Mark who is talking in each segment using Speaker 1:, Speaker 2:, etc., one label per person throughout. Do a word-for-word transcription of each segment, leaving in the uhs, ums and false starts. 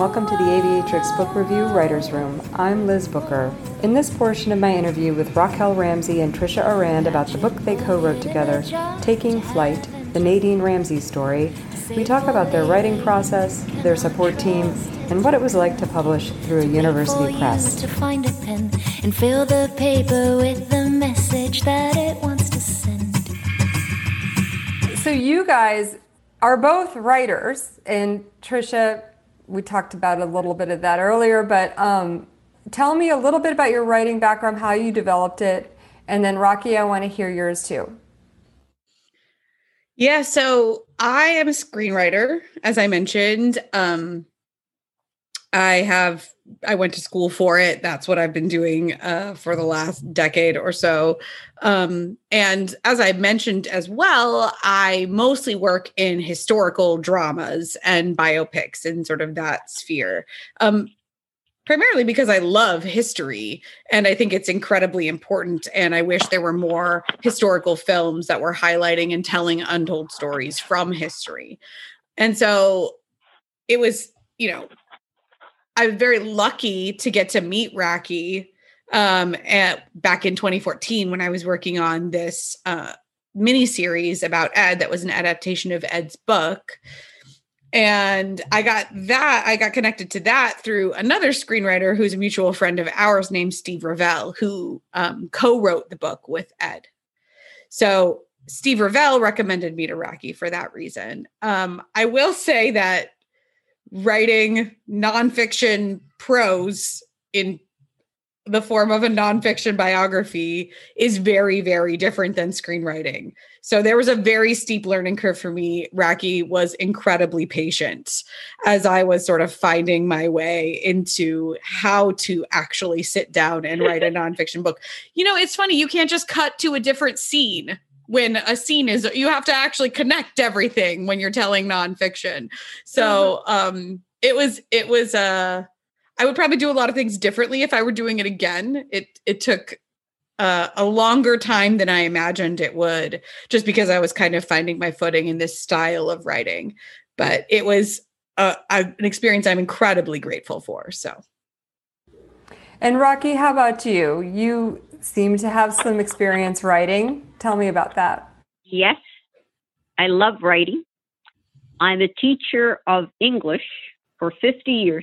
Speaker 1: welcome to the Aviatrix Book Review Writer's Room. I'm Liz Booker. In this portion of my interview with Raquel Ramsey and Trisha Arand about the book they co-wrote together, Taking Flight, the Nadine Ramsey story, we talk about their writing process, their support team, and what it was like to publish through a university press.
Speaker 2: To find a pen and fill the paper with the message that it wants to send.
Speaker 1: So you guys are both writers, and Trisha, we talked about a little bit of that earlier, but um, tell me a little bit about your writing background, how you developed it, and then Rocky, I want to hear yours too.
Speaker 3: Yeah, so I am a screenwriter, as I mentioned. Um, I have, I went to school for it. That's what I've been doing uh, for the last decade or so. Um, and as I mentioned as well, I mostly work in historical dramas and biopics in sort of that sphere. Um, primarily because I love history and I think it's incredibly important. And I wish there were more historical films that were highlighting and telling untold stories from history. And so it was, you know, I was very lucky to get to meet Raki um, at, back in twenty fourteen when I was working on this uh, miniseries about Ed that was an adaptation of Ed's book. And I got that, I got connected to that through another screenwriter who's a mutual friend of ours named Steve Revell, who um, co-wrote the book with Ed. So Steve Revell recommended me to Raki for that reason. Um, I will say that writing nonfiction prose in the form of a nonfiction biography is very, very different than screenwriting. So there was a very steep learning curve for me. Raki was incredibly patient as I was sort of finding my way into how to actually sit down and write a nonfiction book. You know, it's funny, you can't just cut to a different scene. When a scene is, you have to actually connect everything when you're telling nonfiction. So um, it was, it was, uh, I would probably do a lot of things differently if I were doing it again. It it took uh, a longer time than I imagined it would, just because I was kind of finding my footing in this style of writing. But it was uh, an experience I'm incredibly grateful for. So.
Speaker 1: And Rocky, how about you? You seem to have some experience writing. Tell me about that.
Speaker 4: Yes, I love writing. I'm a teacher of English for fifty years,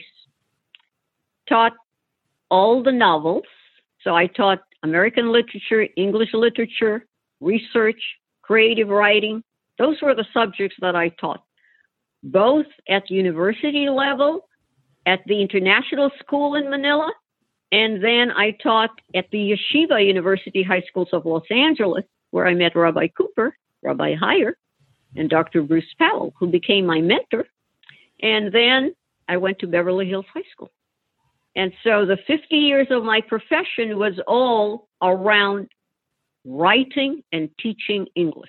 Speaker 4: taught all the novels. So I taught American literature, English literature, research, creative writing. Those were the subjects that I taught, both at university level, at the International School in Manila, and then I taught at the Yeshiva University High Schools of Los Angeles, where I met Rabbi Cooper, Rabbi Heyer, and Doctor Bruce Powell, who became my mentor. And then I went to Beverly Hills High School. And so the fifty years of my profession was all around writing and teaching English.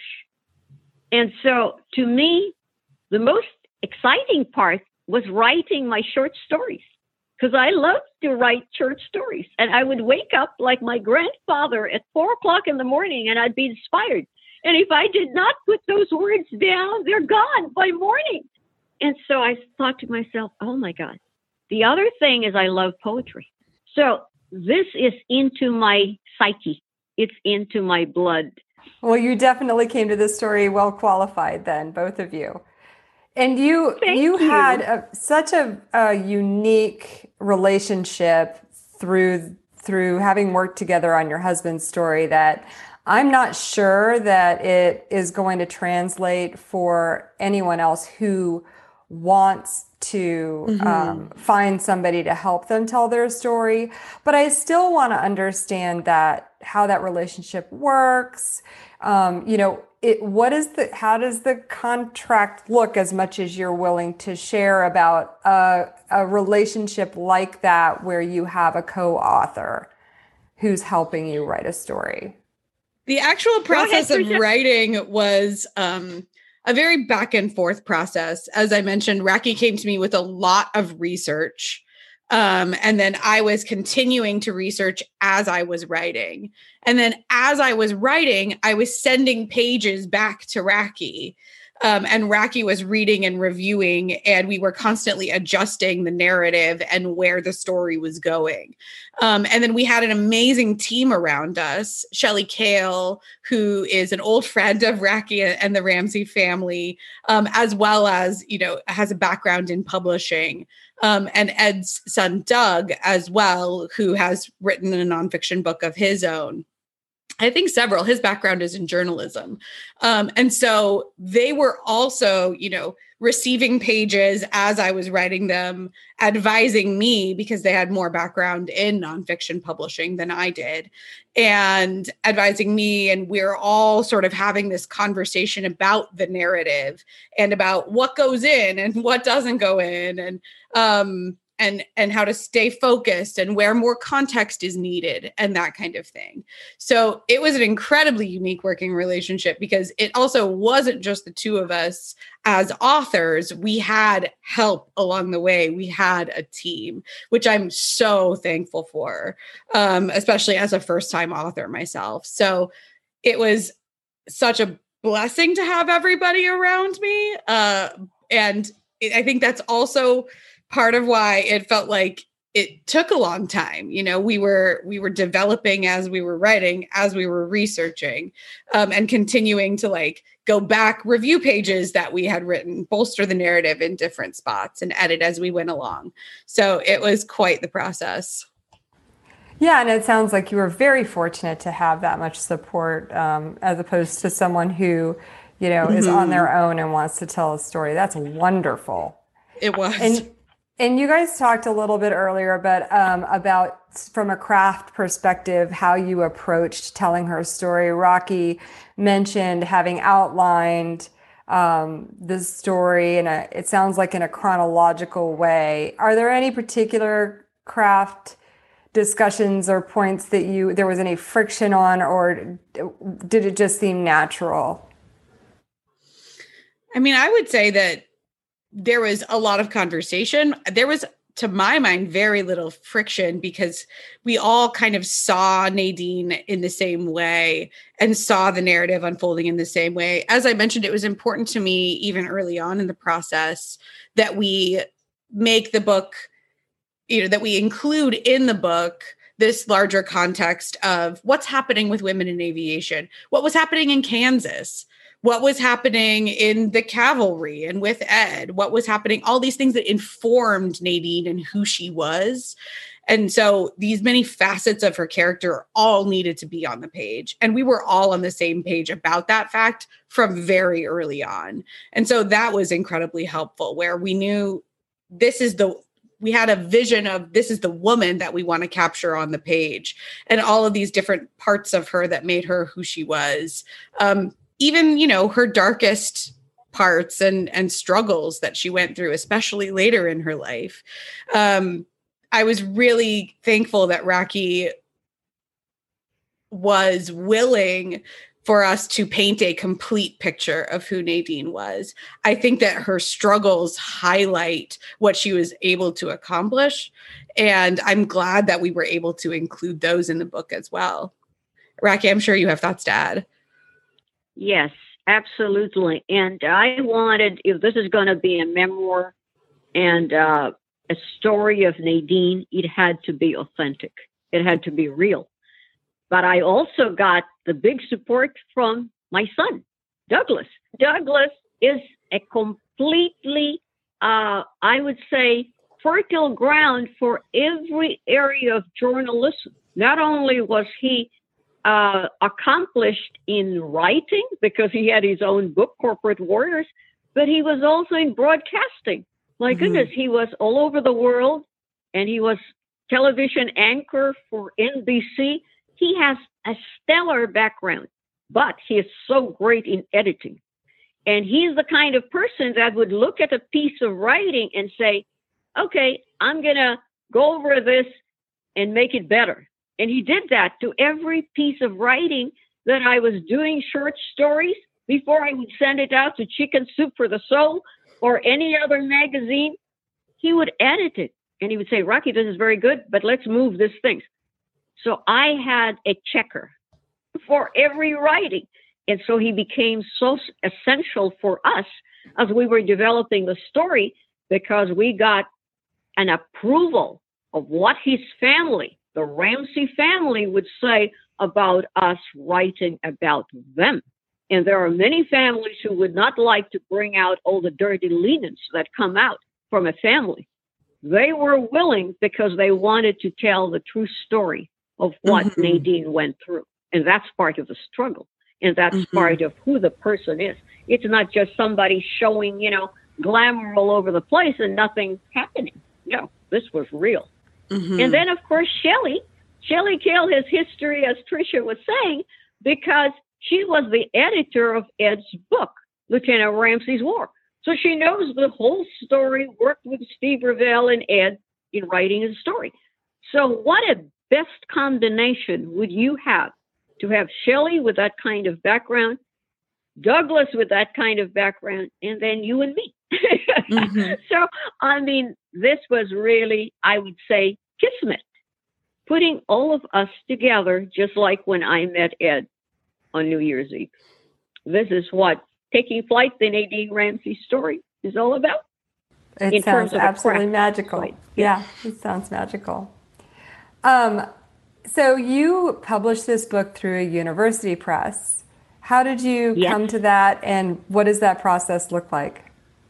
Speaker 4: And so to me, the most exciting part was writing my short stories, because I loved to write short stories. And I would wake up like my grandfather at four o'clock in the morning and I'd be inspired. And if I did not put those words down, they're gone by morning. And so I thought to myself, oh my God. The other thing is I love poetry. So this is into my psyche. It's into my blood.
Speaker 1: Well, you definitely came to this story well qualified then, both of you. And you
Speaker 4: Thank
Speaker 1: you,
Speaker 4: you.
Speaker 1: had a, such a, a unique relationship through through having worked together on your husband's story that I'm not sure that it is going to translate for anyone else who wants to mm-hmm. um, find somebody to help them tell their story. But I still want to understand that how that relationship works. Um, you know, it, what is the, how does the contract look, as much as you're willing to share about a, a relationship like that where you have a co-author who's helping you write a story?
Speaker 3: The actual process
Speaker 4: ahead,
Speaker 3: of writing was um, a very back and forth process. As I mentioned, Raki came to me with a lot of research. Um, and then I was continuing to research as I was writing. And then as I was writing, I was sending pages back to Raki. Um, and Raki was reading and reviewing, and we were constantly adjusting the narrative and where the story was going. Um, and then we had an amazing team around us. Shelley Kale, who is an old friend of Raki and the Ramsey family, um, as well as, you know, has a background in publishing. Um, and Ed's son, Doug, as well, who has written a nonfiction book of his own. I think several. His background is in journalism. Um, and so they were also, you know, receiving pages as I was writing them, advising me because they had more background in nonfiction publishing than I did, and advising me. And we're all sort of having this conversation about the narrative and about what goes in and what doesn't go in, and um, and and how to stay focused and where more context is needed and that kind of thing. So it was an incredibly unique working relationship because it also wasn't just the two of us as authors. We had help along the way. We had a team, which I'm so thankful for, um, especially as a first-time author myself. So it was such a blessing to have everybody around me. Uh, and I think that's also part of why it felt like it took a long time. You know, we were we were developing as we were writing, as we were researching, um, and continuing to like go back, review pages that we had written, bolster the narrative in different spots, and edit as we went along. So it was quite the process.
Speaker 1: Yeah, and it sounds like you were very fortunate to have that much support, um, as opposed to someone who, you know, mm-hmm. is on their own and wants to tell a story. That's wonderful.
Speaker 3: It was.
Speaker 1: And, And you guys talked a little bit earlier, but um, about from a craft perspective, how you approached telling her story. Raki mentioned having outlined um, the story in a, it sounds like in a chronological way. Are there any particular craft discussions or points that you, there was any friction on, or did it just seem natural?
Speaker 3: I mean, I would say that there was a lot of conversation. There was, to my mind, very little friction because we all kind of saw Nadine in the same way and saw the narrative unfolding in the same way. As I mentioned, it was important to me, even early on in the process, that we make the book, you know, that we include in the book this larger context of what's happening with women in aviation, what was happening in Kansas, what was happening in the cavalry and with Ed, what was happening, all these things that informed Nadine and who she was. And so these many facets of her character all needed to be on the page. And we were all on the same page about that fact from very early on. And so that was incredibly helpful, where we knew this is the, we had a vision of this is the woman that we want to capture on the page, and all of these different parts of her that made her who she was. Um, Even, you know, her darkest parts and and struggles that she went through, especially later in her life. Um, I was really thankful that Raki was willing for us to paint a complete picture of who Nadine was. I think that her struggles highlight what she was able to accomplish. And I'm glad that we were able to include those in the book as well. Raki, I'm sure you have thoughts to add.
Speaker 4: Yes, absolutely. And I wanted, if this is going to be a memoir and uh, a story of Nadine, it had to be authentic. It had to be real. But I also got the big support from my son, Douglas. Douglas is a completely, uh, I would say, fertile ground for every area of journalism. Not only was he Uh, accomplished in writing because he had his own book, Corporate Warriors, but he was also in broadcasting. My mm-hmm. goodness, he was all over the world, and he was television anchor for N B C. He has a stellar background, but he is so great in editing. And he's the kind of person that would look at a piece of writing and say, okay, I'm going to go over this and make it better. And he did that to every piece of writing that I was doing, short stories, before I would send it out to Chicken Soup for the Soul or any other magazine. He would edit it and he would say, Raki, this is very good, but let's move these things. So I had a checker for every writing. And so he became so essential for us as we were developing the story, because we got an approval of what his family, the Ramsey family, would say about us writing about them. And there are many families who would not like to bring out all the dirty linens that come out from a family. They were willing because they wanted to tell the true story of what mm-hmm. Nadine went through. And that's part of the struggle. And that's mm-hmm. part of who the person is. It's not just somebody showing, you know, glamour all over the place and nothing happening. No, this was real. Mm-hmm. And then, of course, Shelley. Shelley Cale has history, as Tricia was saying, because she was the editor of Ed's book, Lieutenant Ramsey's War. So she knows the whole story, worked with Steve Revell and Ed in writing his story. So what a best combination would you have to have Shelley with that kind of background, Douglas with that kind of background, and then you and me. Mm-hmm. So, I mean, this was really, I would say, kismet, putting all of us together, just like when I met Ed on New Year's Eve. This is what Taking Flight, the Nadine Ramsey story, is all about.
Speaker 1: It sounds absolutely magical. Flight. Yeah, it sounds magical. Um, so you published this book through a university press. How did you yes. come to that, and what does that process look like?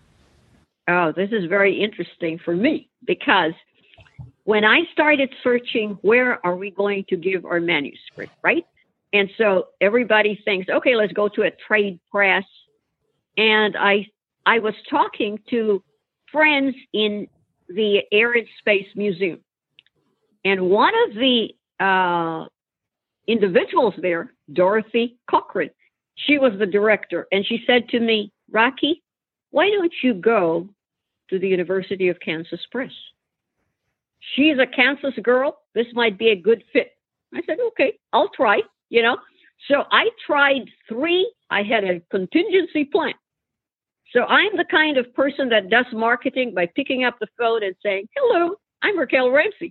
Speaker 4: Oh, this is very interesting for me, because when I started searching, where are we going to give our manuscript, right? And so everybody thinks, okay, let's go to a trade press. And I I was talking to friends in the Air and Space Museum. And one of the uh, individuals there, Dorothy Cochran, she was the director. And she said to me, Rocky, why don't you go to the University of Kansas Press? She's a Kansas girl. This might be a good fit. I said, okay, I'll try, you know. So I tried three. I had a contingency plan. So I'm the kind of person that does marketing by picking up the phone and saying, hello, I'm Raquel Ramsey.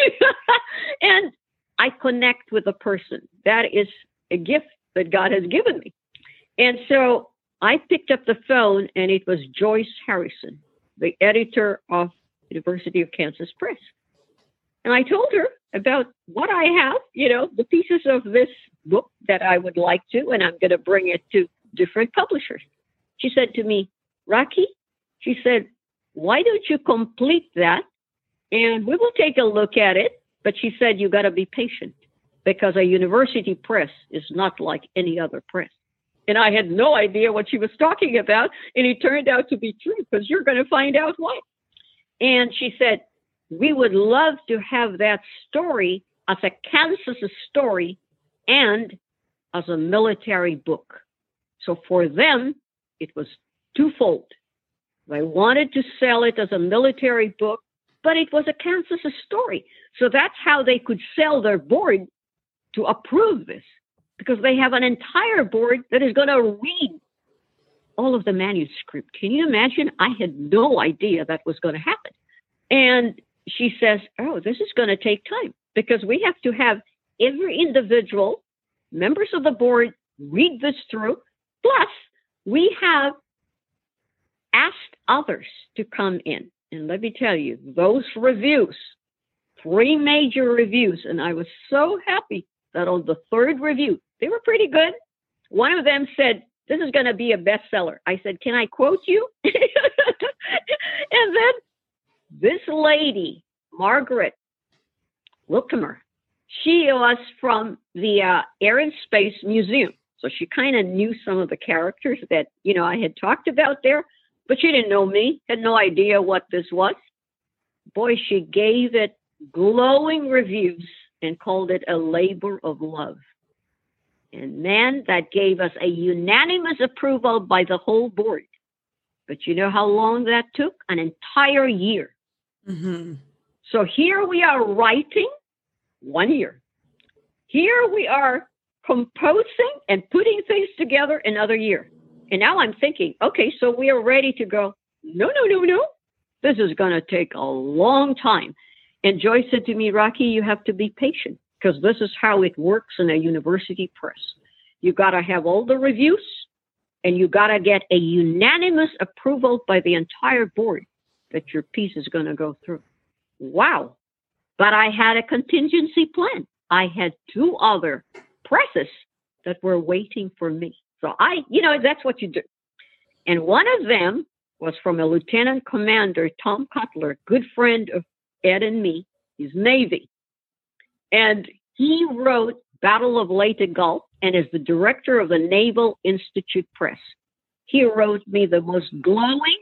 Speaker 4: And I connect with a person. That is a gift that God has given me. And so I picked up the phone, and it was Joyce Harrison, the editor of University of Kansas Press. And I told her about what I have, you know, the pieces of this book that I would like to, and I'm going to bring it to different publishers. She said to me, Rocky, she said, why don't you complete that? And we will take a look at it. But she said, you got to be patient, because a university press is not like any other press. And I had no idea what she was talking about. And it turned out to be true, because you're going to find out why. And she said, we would love to have that story as a Kansas story and as a military book. So for them, it was twofold. They wanted to sell it as a military book, but it was a Kansas story. So that's how they could sell their board to approve this, because they have an entire board that is going to read all of the manuscript. Can you imagine? I had no idea that was going to happen. And she says, oh, this is going to take time, because we have to have every individual, members of the board, read this through. Plus, we have asked others to come in. And let me tell you, those reviews, three major reviews, and I was so happy that on the third review, they were pretty good. One of them said, this is going to be a bestseller. I said, can I quote you? And then this lady, Margaret Wilkemer, she was from the uh, Air and Space Museum. So she kind of knew some of the characters that, you know, I had talked about there, but she didn't know me, had no idea what this was. Boy, she gave it glowing reviews and called it a labor of love. And man, that gave us a unanimous approval by the whole board. But you know how long that took? An entire year. Mm-hmm. So here we are writing one year. Here we are composing and putting things together another year. And now I'm thinking, okay, so we are ready to go. No, no, no, no. This is going to take a long time. And Joyce said to me, Rocky, you have to be patient. because this is how it works in a university press. You got to have all the reviews, and you got to get a unanimous approval by the entire board that your piece is going to go through. Wow. But I had a contingency plan. I had two other presses that were waiting for me. So I, you know, that's what you do. And one of them was from a Lieutenant Commander, Tom Cutler, good friend of Ed and me. He's Navy. And he wrote Battle of Leyte Gulf and is the director of the Naval Institute Press. He wrote me the most glowing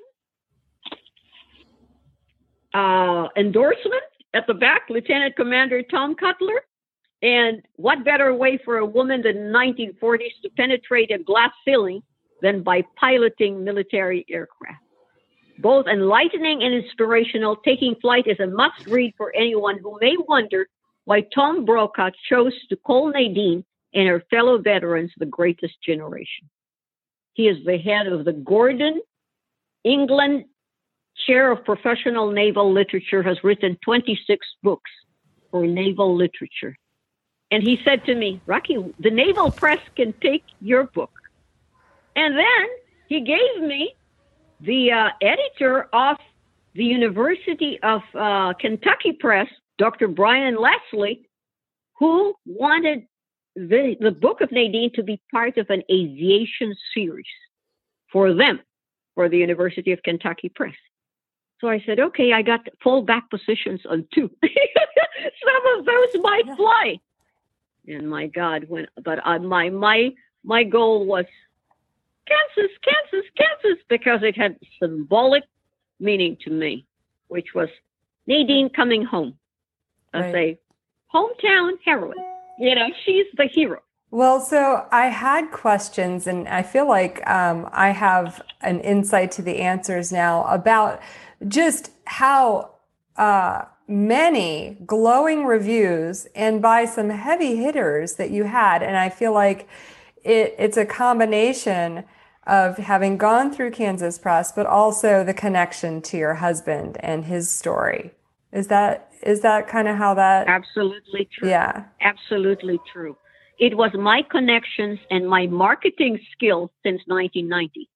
Speaker 4: uh, endorsement at the back, Lieutenant Commander Tom Cutler. And what better way for a woman in the nineteen forties to penetrate a glass ceiling than by piloting military aircraft? Both enlightening and inspirational, Taking Flight is a must-read for anyone who may wonder why Tom Brokaw chose to call Nadine and her fellow veterans the greatest generation. He is the head of the Gordon, England Chair of Professional Naval Literature, has written twenty-six books for naval literature. And he said to me, Rocky, the Naval Press can take your book. And then he gave me the uh, editor of the University of uh, Kentucky Press, Doctor Brian Leslie, who wanted the, the book of Nadine to be part of an aviation series for them, for the University of Kentucky Press. So I said, okay, I got fallback positions on two. Some of those might fly. And my God, when but uh, my my my goal was Kansas, Kansas, Kansas, because it had symbolic meaning to me, which was Nadine coming home as right. a hometown heroine. You know, she's the hero.
Speaker 1: Well, so I had questions, and I feel like um, I have an insight to the answers now about just how uh, many glowing reviews and by some heavy hitters that you had. And I feel like it, it's a combination of having gone through Kansas Press, but also the connection to your husband and his story. Is that is that kind of how that?
Speaker 4: Absolutely true.
Speaker 1: Yeah.
Speaker 4: Absolutely true. It was my connections and my marketing skills since nineteen ninety.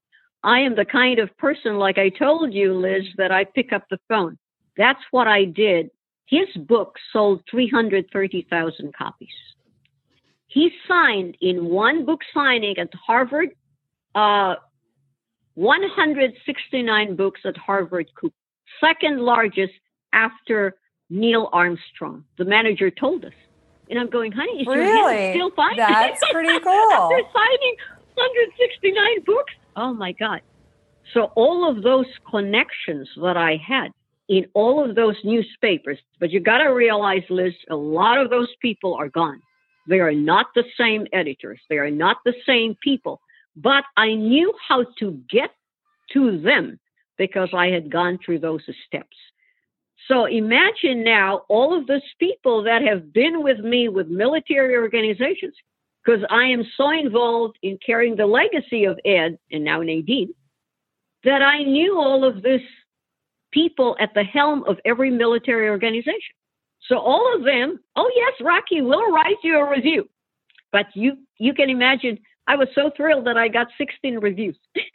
Speaker 4: I am the kind of person, like I told you, Liz, that I pick up the phone. That's what I did. His book sold three hundred thirty thousand copies. He signed in one book signing at Harvard, uh, one hundred sixty-nine books at Harvard Coop, second largest after Neil Armstrong. The manager told us. And I'm going, honey, is
Speaker 1: really?
Speaker 4: your hand still fine?
Speaker 1: That's pretty cool.
Speaker 4: After signing one hundred sixty-nine books. Oh, my God. So all of those connections that I had in all of those newspapers, but you got to realize, Liz, a lot of those people are gone. They are not the same editors. They are not the same people. But I knew how to get to them because I had gone through those steps. So imagine now all of those people that have been with me with military organizations, because I am so involved in carrying the legacy of Ed and now Nadine, that I knew all of these people at the helm of every military organization. So all of them, oh yes, Rocky, we'll write you a review. But you you can imagine, I was so thrilled that I got sixteen reviews.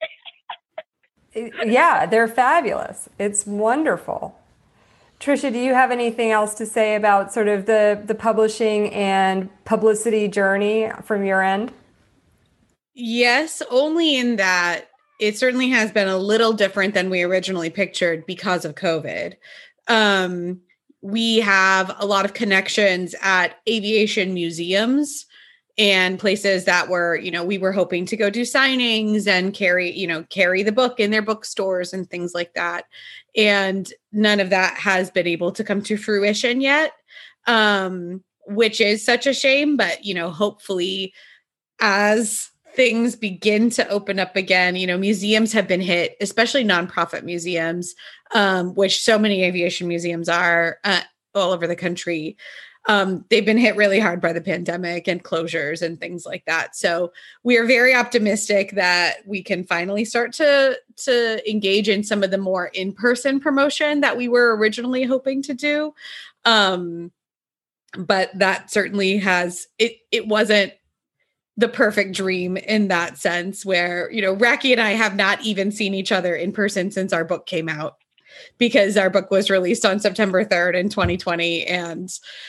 Speaker 1: Yeah, they're fabulous. It's wonderful. Tricia, do you have anything else to say about sort of the, the publishing and publicity journey from your end?
Speaker 3: Yes, only in that it certainly has been a little different than we originally pictured because of COVID. Um, we have a lot of connections at aviation museums and places that were, you know, we were hoping to go do signings and carry, you know, carry the book in their bookstores and things like that. And none of that has been able to come to fruition yet, um, which is such a shame. But, you know, hopefully as things begin to open up again, you know, museums have been hit, especially nonprofit museums, um, which so many aviation museums are uh, all over the country. Um, they've been hit really hard by the pandemic and closures and things like that. So we are very optimistic that we can finally start to, to engage in some of the more in-person promotion that we were originally hoping to do. Um, but that certainly has, it, it wasn't the perfect dream in that sense where, you know, Racky and I have not even seen each other in person since our book came out, because our book was released on September third in twenty twenty. And,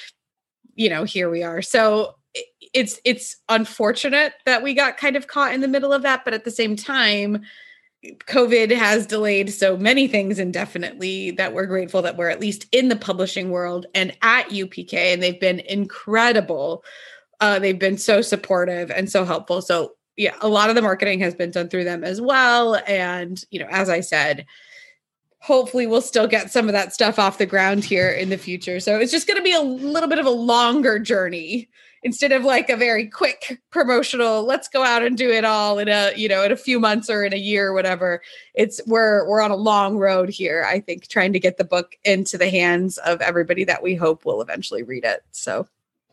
Speaker 3: you know, here we are. So it's, it's unfortunate that we got kind of caught in the middle of that. But at the same time, COVID has delayed so many things indefinitely that we're grateful that we're at least in the publishing world and at U P K, and they've been incredible. Uh, they've been so supportive and so helpful. So yeah, a lot of the marketing has been done through them as well. And, you know, as I said, hopefully we'll still get some of that stuff off the ground here in the future. So it's just going to be a little bit of a longer journey instead of like a very quick promotional, let's go out and do it all in a, you know, in a few months or in a year or whatever. It's we're, we're on a long road here, I think, trying to get the book into the hands of everybody that we hope will eventually read it. So.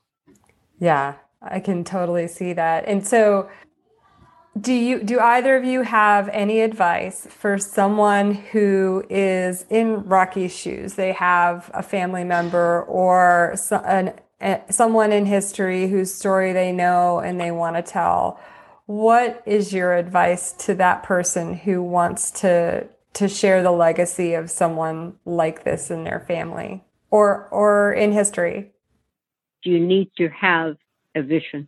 Speaker 1: Yeah, I can totally see that. And so do you, do either of you have any advice for someone who is in Racky's shoes? They have a family member or so, an, a, someone in history whose story they know and they want to tell. What is your advice to that person who wants to, to share the legacy of someone like this in their family or, or in history?
Speaker 4: You need to have a vision.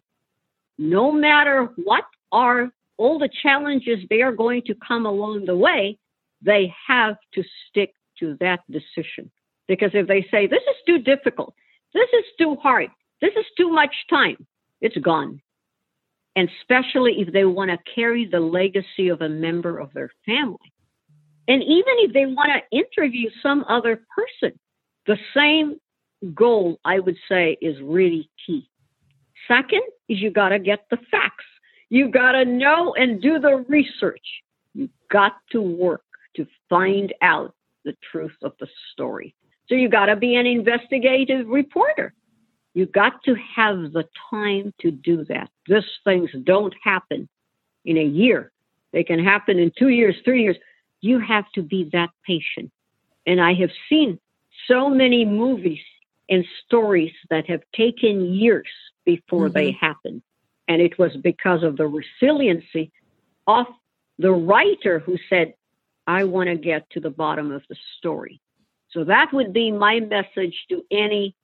Speaker 4: No matter what are all the challenges they are going to come along the way, they have to stick to that decision. Because if they say, this is too difficult, this is too hard, this is too much time, it's gone. And especially if they want to carry the legacy of a member of their family. And even if they want to interview some other person, the same goal, I would say, is really key. Second is you got to get the facts. You got to know and do the research. You got to work to find out the truth of the story. So you got to be an investigative reporter. You got to have the time to do that. These things don't happen in a year. They can happen in two years, three years. You have to be that patient. And I have seen so many movies and stories that have taken years before mm-hmm. they happen. And it was because of the resiliency of the writer who said, I want to get to the bottom of the story. So that would be my message to any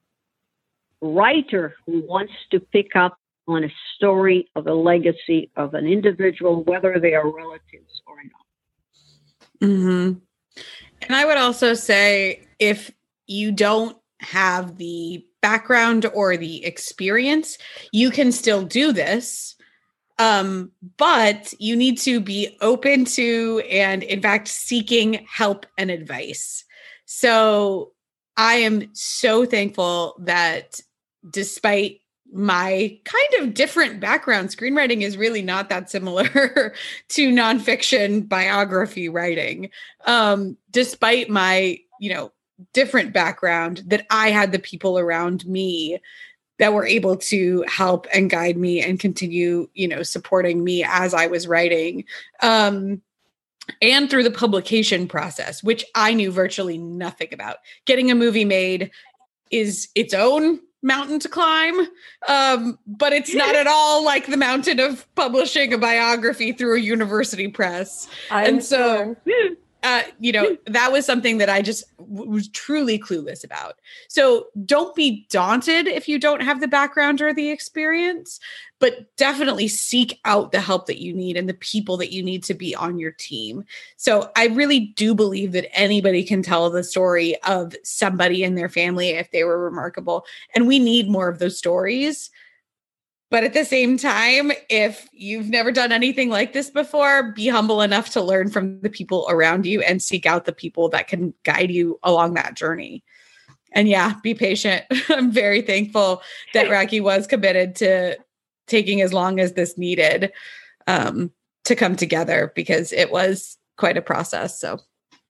Speaker 4: writer who wants to pick up on a story of a legacy of an individual, whether they are relatives or not.
Speaker 3: Mm-hmm. And I would also say, if you don't have the background or the experience, you can still do this. Um, but you need to be open to, and in fact, seeking help and advice. So I am so thankful that despite my kind of different background, screenwriting is really not that similar to nonfiction biography writing. Um, despite my, you know, different background, that I had the people around me that were able to help and guide me and continue, you know, supporting me as I was writing. Um, and through the publication process, which I knew virtually nothing about. Getting a movie made is its own mountain to climb, um, but it's not at all like the mountain of publishing a biography through a university press. I'm and so... Sure. Uh, you know, that was something that I just w- was truly clueless about. So don't be daunted if you don't have the background or the experience, but definitely seek out the help that you need and the people that you need to be on your team. So I really do believe that anybody can tell the story of somebody in their family if they were remarkable. And we need more of those stories. But at the same time, if you've never done anything like this before, be humble enough to learn from the people around you and seek out the people that can guide you along that journey. And yeah, be patient. I'm very thankful that Racky was committed to taking as long as this needed um, to come together, because it was quite a process. So.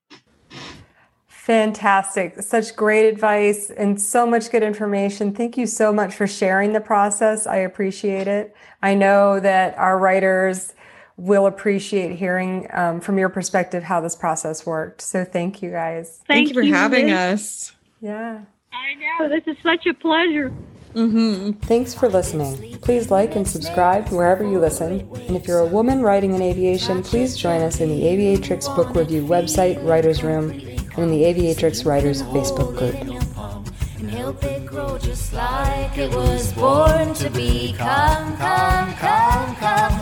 Speaker 1: Fantastic. Such great advice and so much good information. Thank you so much for sharing the process. I appreciate it. I know that our writers will appreciate hearing um, from your perspective how this process worked. So thank you guys.
Speaker 3: Thank, thank you for you, having Liz. us.
Speaker 1: Yeah.
Speaker 4: I know. This is such a pleasure.
Speaker 3: Mm-hmm.
Speaker 1: Thanks for listening. Please like and subscribe wherever you listen. And if you're a woman writing in aviation, please join us in the Aviatrix Book Review website, Writer's Room, and in the Aviatrix Writers Facebook group.
Speaker 2: And help it grow just like it was born to be. Come, come, come, come.